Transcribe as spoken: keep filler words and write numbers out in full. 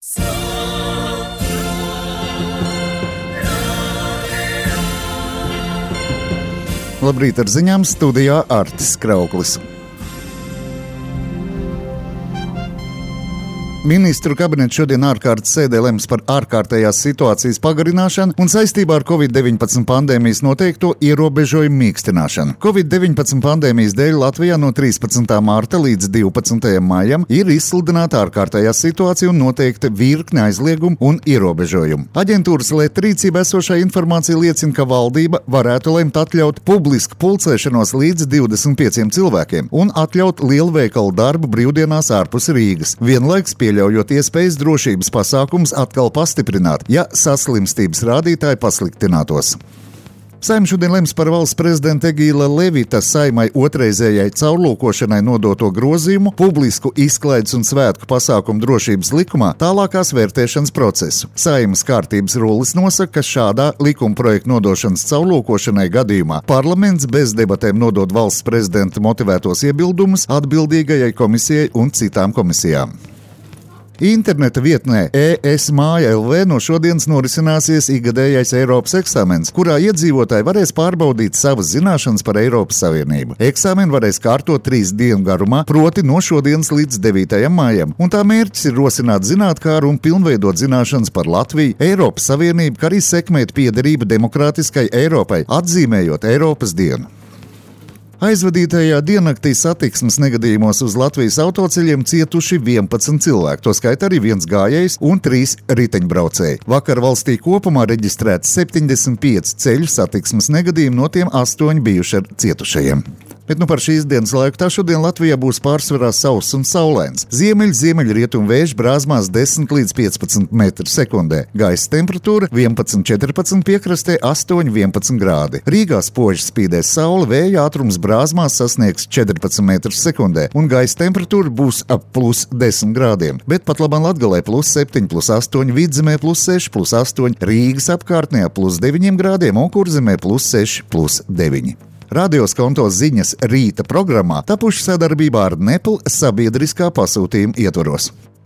Labrīt, ar ziņām studijā Artis Krauklis. Ministru kabinets šodien ārkārtas sēdē lems par ārkārtējās situācijas pagarināšanu un saistībā ar covid deviņpadsmit pandēmijas noteikto ierobežojumu mīkstināšanu. covid deviņpadsmit pandēmijas dēļ Latvijā no trīspadsmitā mārta līdz divpadsmitajam maijam ir izsludināta ārkārtējā situācija un noteikta virkne aizliegumu un ierobežojumu. Aģentūras Leta rīcībā esošā informācija liecina, ka valdība varētu lemt atļaut publisku pulcēšanos līdz divdesmit pieciem cilvēkiem un atļaut lielveikalu darbu brīvdienās ārpus Rīgas. Vienlaiks pieļaujot iespējas drošības pasākums atkal pastiprināt, ja saslimstības rādītāji pasliktinātos. Saeima šodien lems par valsts prezidenta Egīla Levita Saeimai otrreizējai caurlūkošanai nodoto grozījumu publisku izklaides un svētku pasākumu drošības likumā tālākās vērtēšanas procesu. Saeimas kārtības rullis nosaka, ka šādā likuma projekta nodošanas caurlūkošanai gadījumā parlaments bez debatēm nodod valsts prezidenta motivētos iebildumus atbildīgajai komisijai un citām komisijām. Interneta vietnē E S Māja L V no šodienas norisināsies ikgadējais Eiropas eksāmens, kurā iedzīvotāji varēs pārbaudīt savas zināšanas par Eiropas Savienību. Eksāmenu varēs kārtot trīs dienu garumā, proti no šodienas līdz devītajam maijam, un tā mērķis ir rosināt zinātkāru un pilnveidot zināšanas par Latviju, Eiropas Savienību, kā arī sekmēt piederību demokrātiskai Eiropai, atzīmējot Eiropas dienu. Aizvadītajā diennaktī satiksmes negadījumos uz Latvijas autoceļiem cietuši vienpadsmit cilvēki, to skaitā arī viens gājējs un trīs riteņbraucēji. Vakar valstī kopumā reģistrēts septiņdesmit pieci ceļu satiksmes negadījumi, no tiem astoņi bijuši ar cietušajiem. Bet nu par šīs dienas laiku tā šodien Latvijā būs pārsvarā sauss un saulains. Ziemeļ, ziemeļrietumu vējš brāzmās desmit līdz piecpadsmit metru sekundē. Gaisa temperatūra vienpadsmit četrpadsmit, piekrastē astoņi vienpadsmit grādi. Rīgā spoži spīdēs saule, vēja ātrums brāzmās sasniegs četrpadsmit metrus sekundē, un gaisa temperatūra būs ap plus desmit grādiem. Bet pat labāk Latgalē plus septiņi, plus astoņi, Vidzemē plus seši, plus astoņi, Rīgas apkārtnē plus deviņi grādiem un Kurzemē plus seši, plus deviņi. Radio Skonto ziņas rīta programmā tapuši sadarbībā ar Nepal sabiedriskā pasūtījuma ietvaros.